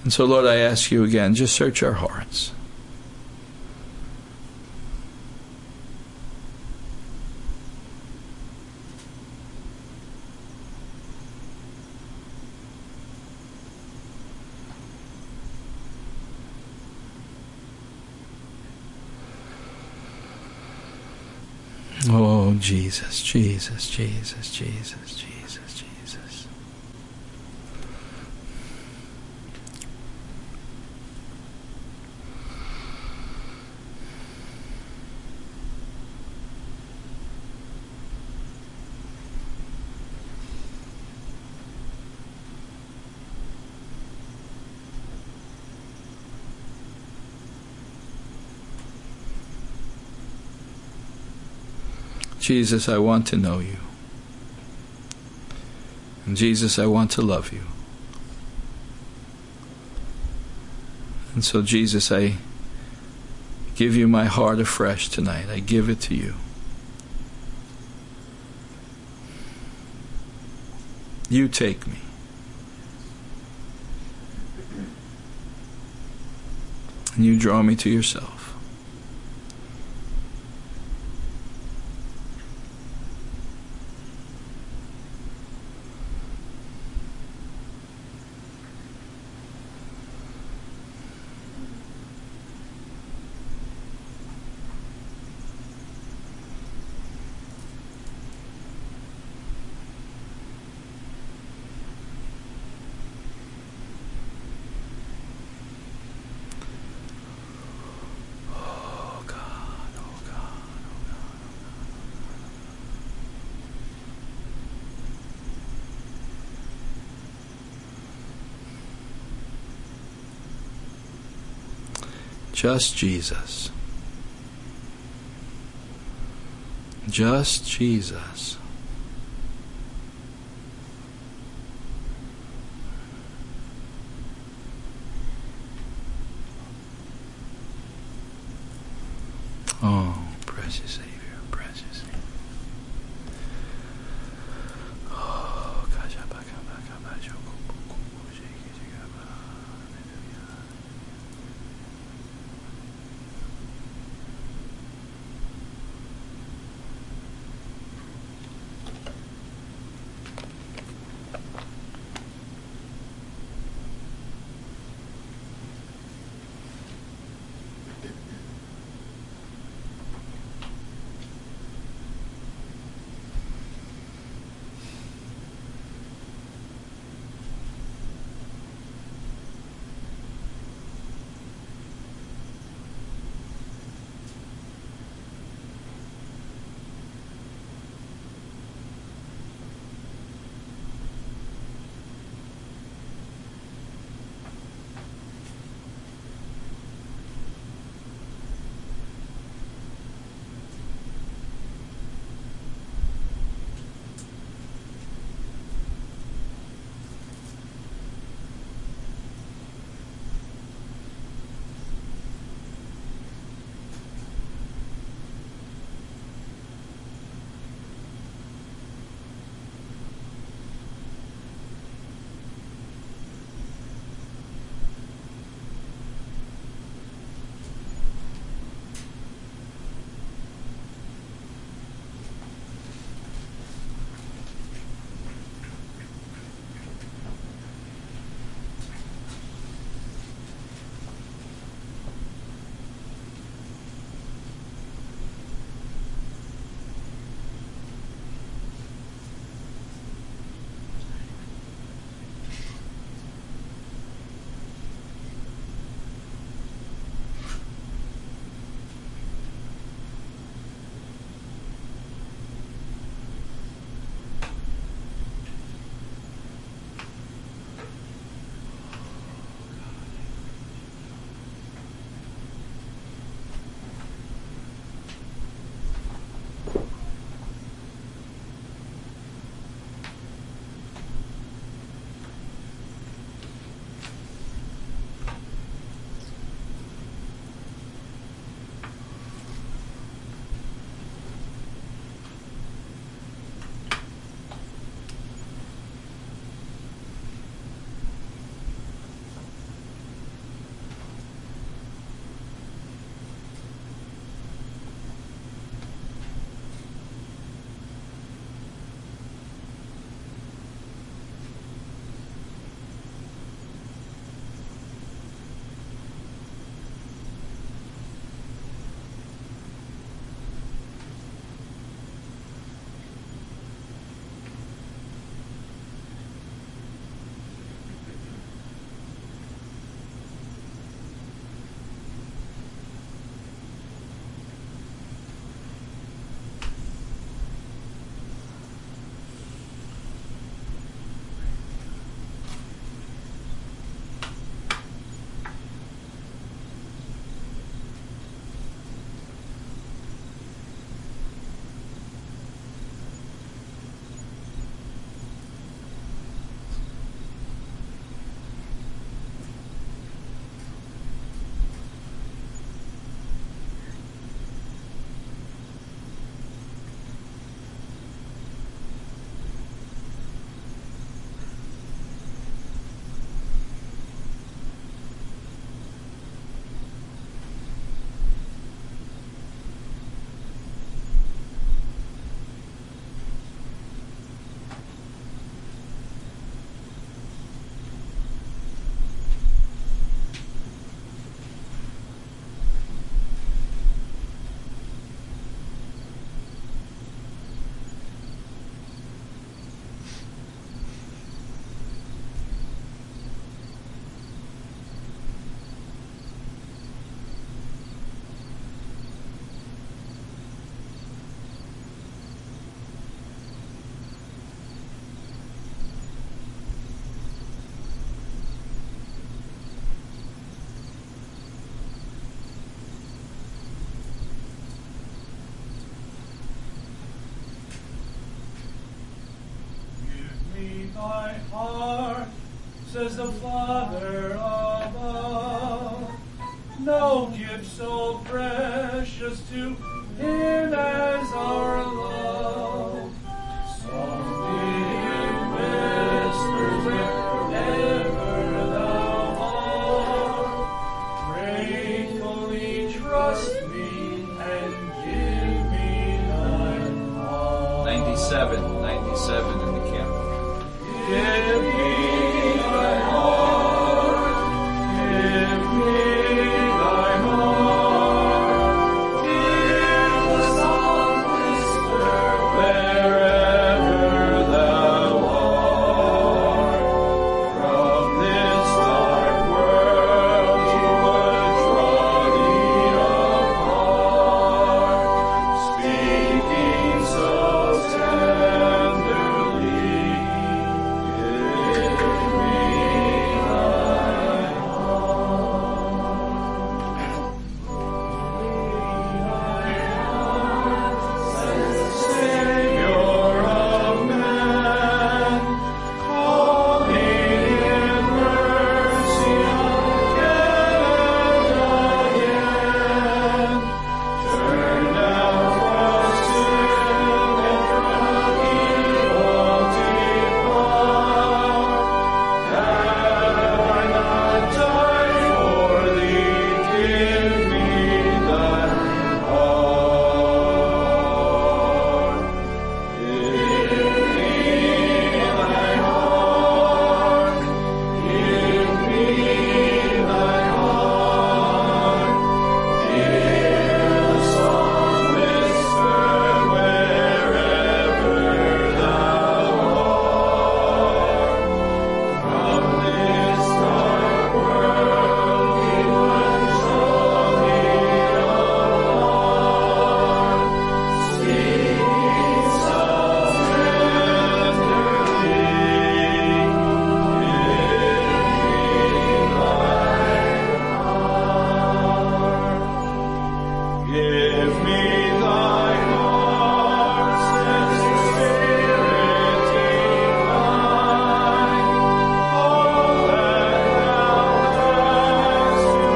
And so, Lord, I ask you again, just search our hearts. Oh, Jesus, Jesus, Jesus, Jesus, Jesus, Jesus. Jesus, I want to know you. And Jesus, I want to love you. And so, Jesus, I give you my heart afresh tonight. I give it to you. You take me. And you draw me to yourself. Just Jesus. Just Jesus. Oh, precious Savior, precious Savior. Oh, my heart, says the Father above. No gift so precious to Him as our love. Softly it whispers wherever thou art. Gratefully trust me and give me thy heart. 97 in the camp. Give me thy heart. Give me thy heart. Hear the song whisper wherever thou art. From this dark world He would draw thee apart, speaking so tenderly. Give me thy heart. Savior of man, calling in mercy again and again. Turn now from sin and from evil depart. Have I not died for thee? Give me thy heart. Give me thy heart. Give me thy heart. Hear the song whisper wherever thou art. From this dark world He would draw thee apart, speaking so tenderly. Give me thy heart, says the Spirit divine. All that thou hast to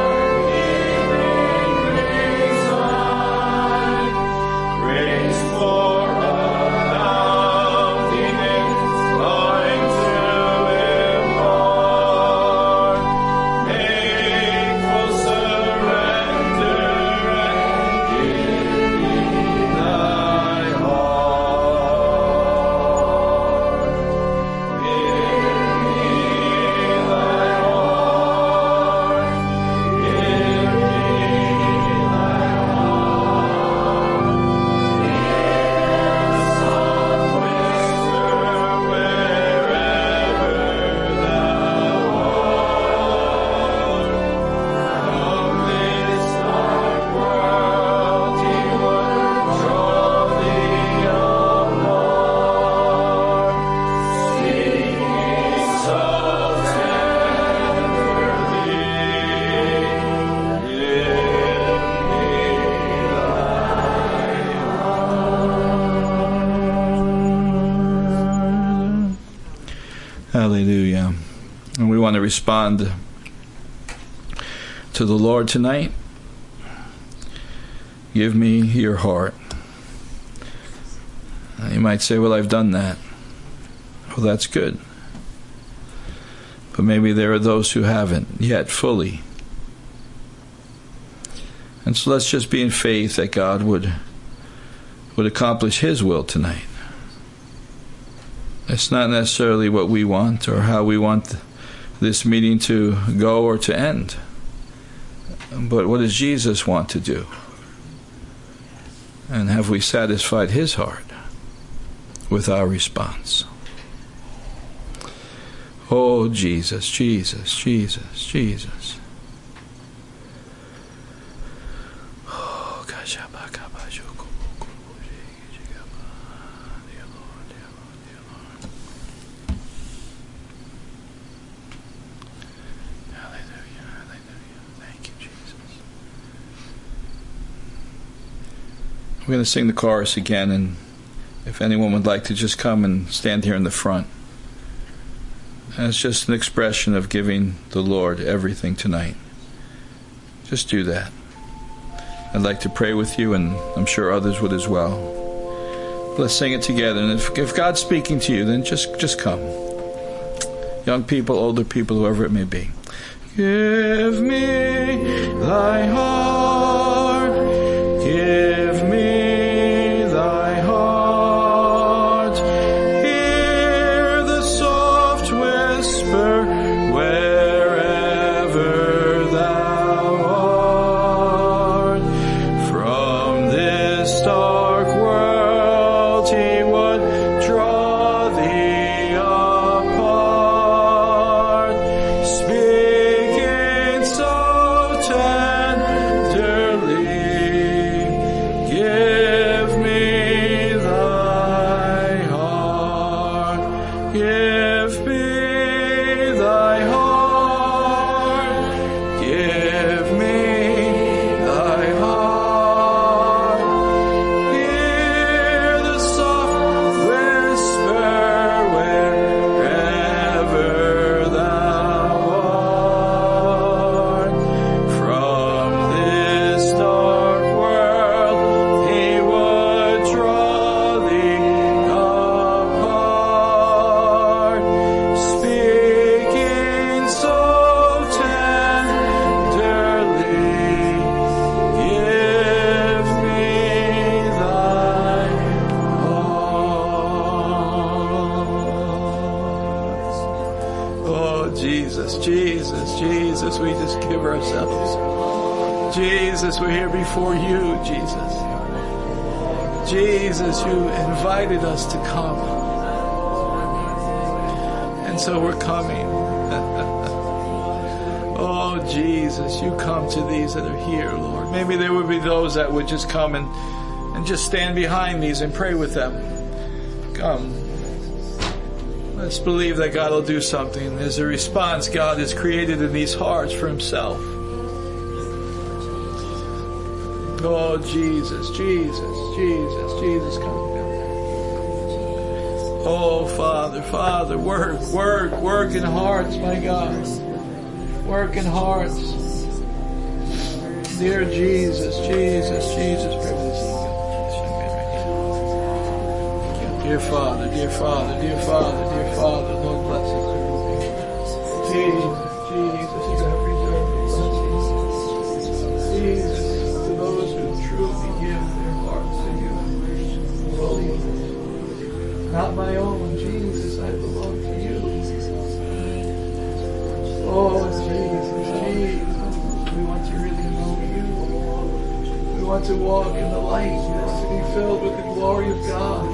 my healing resign. Grace for abounding mine to impart. Make full surrender and give me thy heart. Give me thy heart. Give me thy heart. Hear the song whisper wherever thou art. From this dark world He would draw thee apart, speaking so tenderly. Give me thy heart. Hallelujah. And we want to respond to the Lord tonight. Give me your heart. You might say, well, I've done that. Well, that's good. But maybe there are those who haven't yet fully. And so let's just be in faith that God would accomplish His will tonight. It's not necessarily what we want or how we want this meeting to go or to end. But what does Jesus want to do? And have we satisfied His heart with our response? Oh, Jesus, Jesus, Jesus, Jesus. We're going to sing the chorus again, and if anyone would like to just come and stand here in the front. as just an expression of giving the Lord everything tonight. Just do that. I'd like to pray with you, and I'm sure others would as well. Let's sing it together. And if God's speaking to you, then just come. Young people, older people, whoever it may be. Give me thy heart. Give me thy heart. Hear the soft whisper wherever thou art. From this dark world he would draw thee apart. Speaking so tenderly, give me thy heart. Give me thy heart. Give me thy heart. Hear the soft whisper wherever thou art. From this dark world he would draw thee apart. Speaking so tenderly, give me thy heart. Oh, Jesus, Jesus, Jesus, we just give ourselves. Jesus, we're here before you, Jesus. Jesus, you invited us to come. And so we're coming. Oh, Jesus, you come to these that are here, Lord. Maybe there would be those that would just come and just stand behind these and pray with them. Come. Let's believe that God will do something. There's a response God has created in these hearts for himself. Oh, Jesus, Jesus, Jesus, Jesus, come. Oh, Father, Father, work in hearts, my God. Work in hearts. Dear Jesus, Jesus, Jesus, pray with us. Dear Father, dear Father, dear Father, dear Father, Lord bless us. Jesus, Jesus, you have reserved blessings. Jesus, to those who truly give their hearts to you. Fully. Not my own, Jesus, I belong to you. Oh, Jesus, Jesus, we want to really know you. We want to walk in the light. We want to be filled with the glory of God.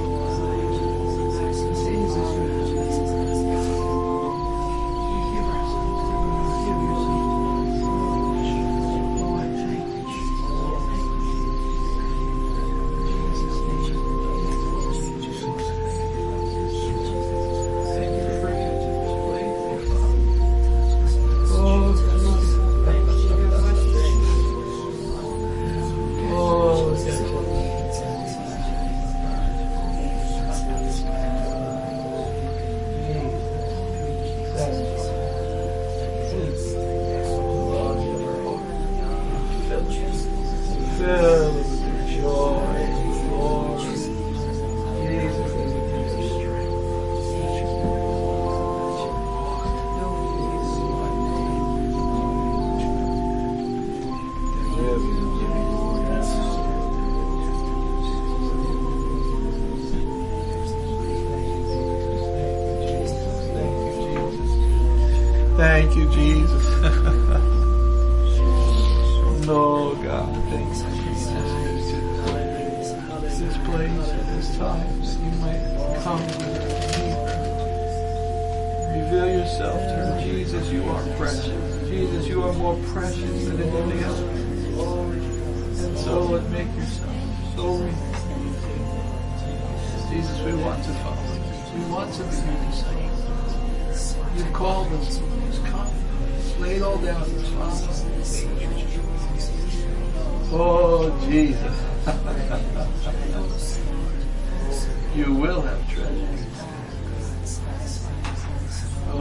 Thank you, Jesus. No, God, thank you, Jesus. This place at this time, that you might come deeper. Reveal yourself to her. Jesus, you are precious. Jesus, you are more precious than anything else. And so, Lord, make yourself so real. Jesus, we want to follow you. We want to be your disciples. You've called us to just come. Lay it all down in response. Oh, Jesus. You will have treasure. Oh,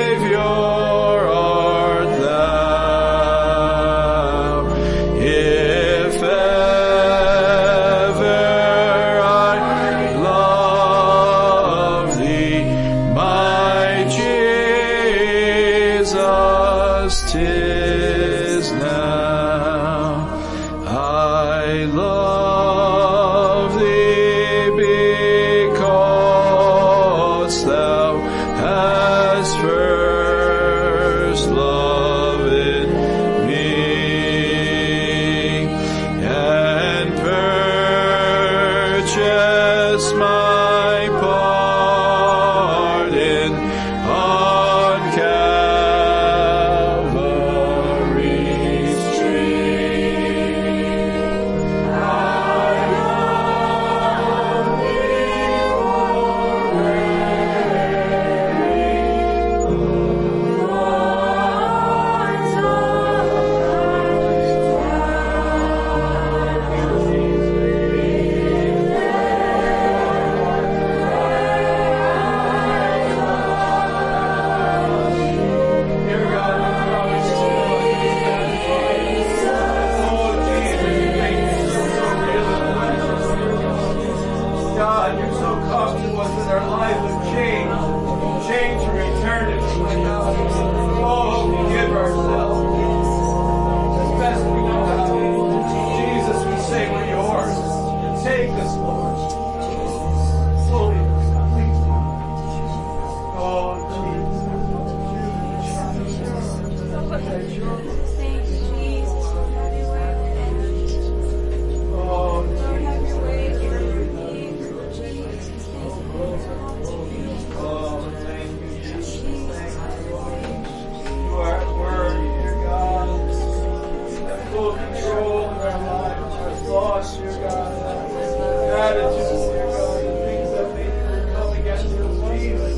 Jesus, 'tis now. I love thee because thou hast first loved me and purchased my pardon on Calvary's tree. I love thee God, you're so close to us in our lives of change from eternity. Oh, we give ourselves as best we know how. Jesus, we say we're yours. Take us, Lord. Fully, completely. Oh, Thank you, Jesus. Have your way. oh, Lord, have your way. Jesus. thank you, Jesus. Thank you, Lord. You are at work, dear God. You have full control of our lives, our thoughts, dear God, our attitudes, dear God, the things that may come against us.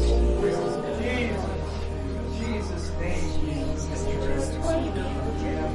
Jesus, Jesus, thank you.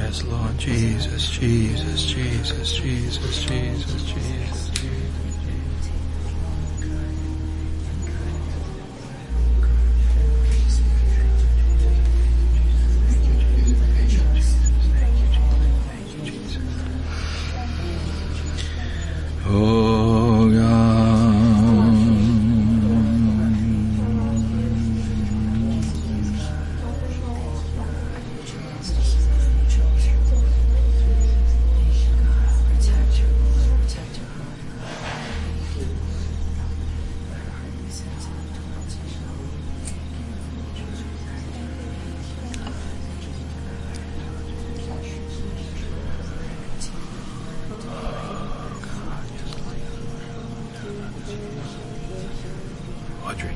Yes, Lord. Jesus, Jesus, Jesus, Jesus, Jesus, Jesus, Jesus. Oh God, Audrey.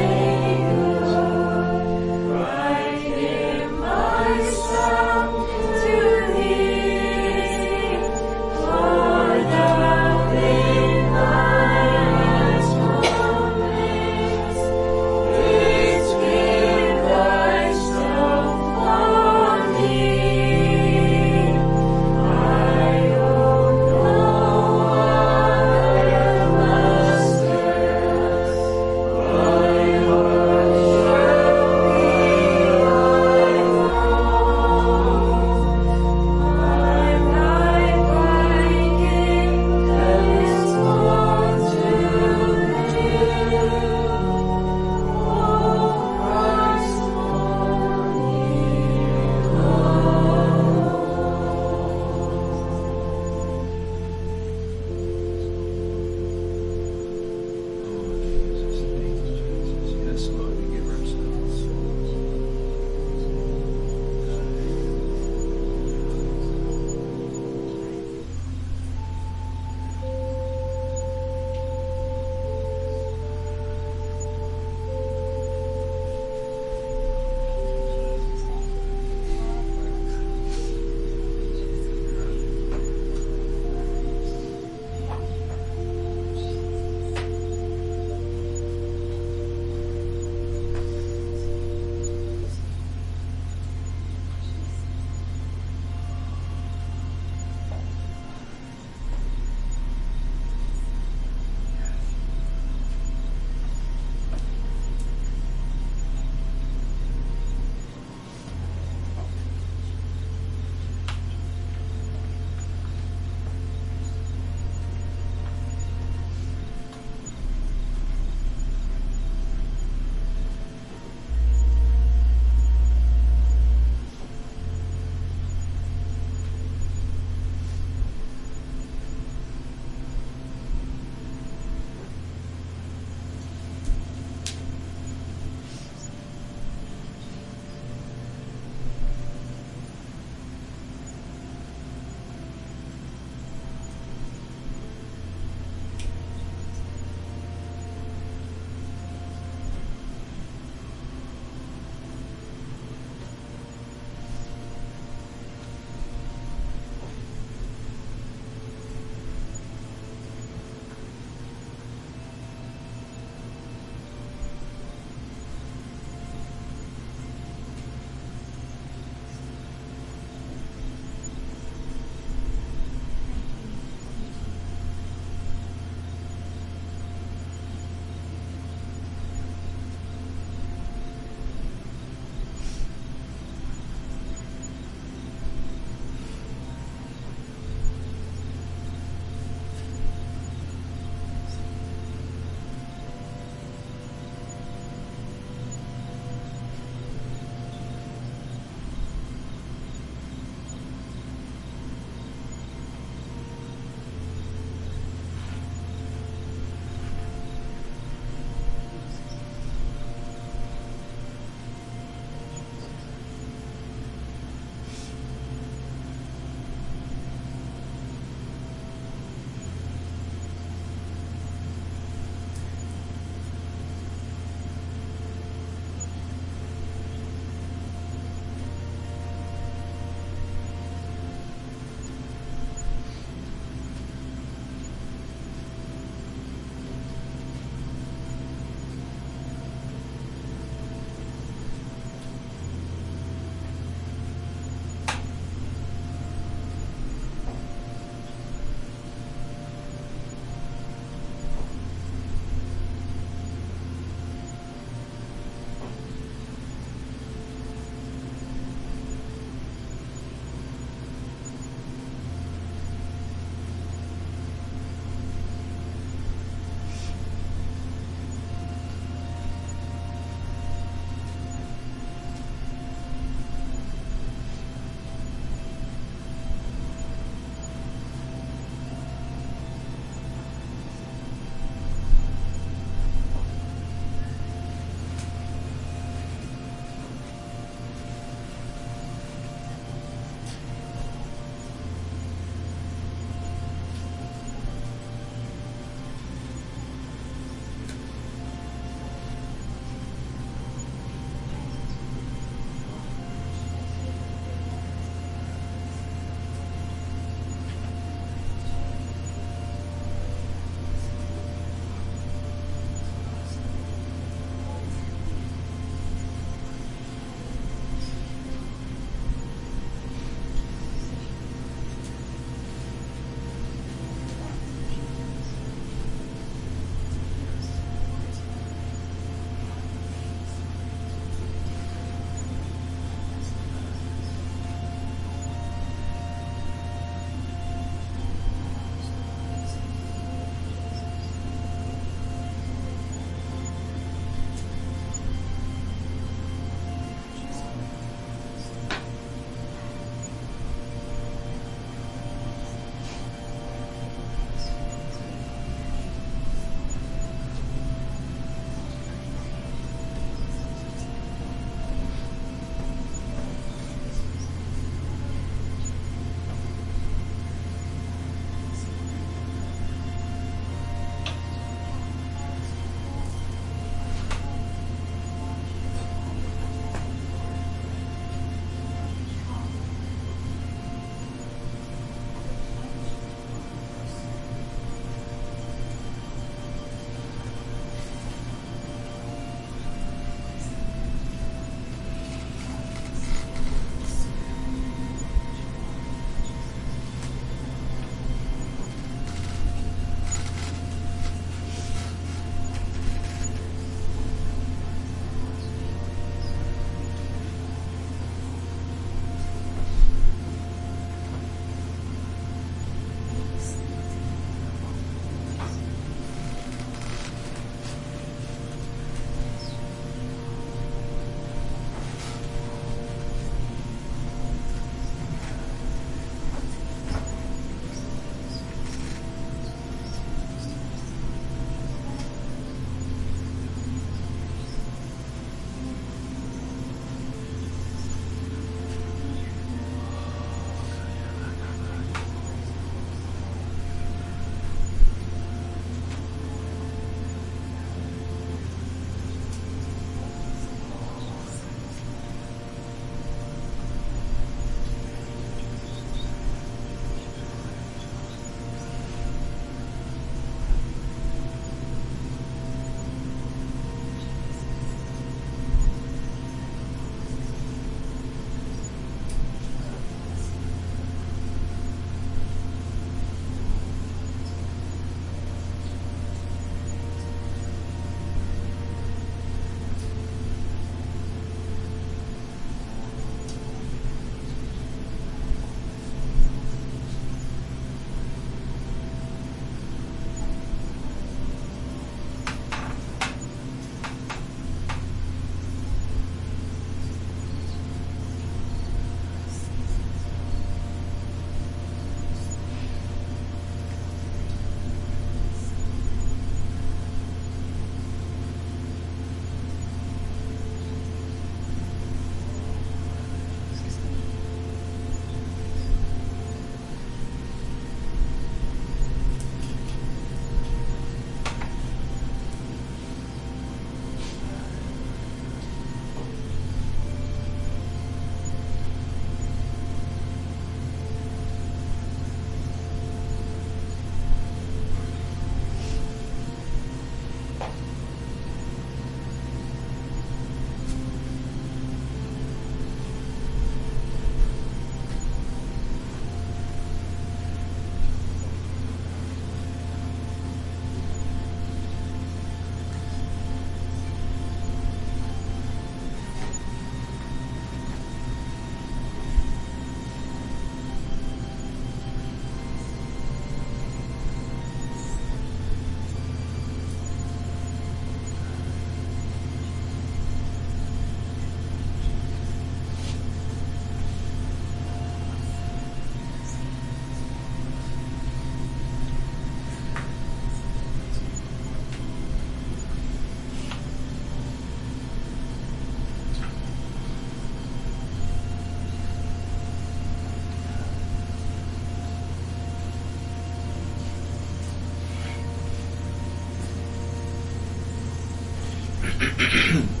Amen.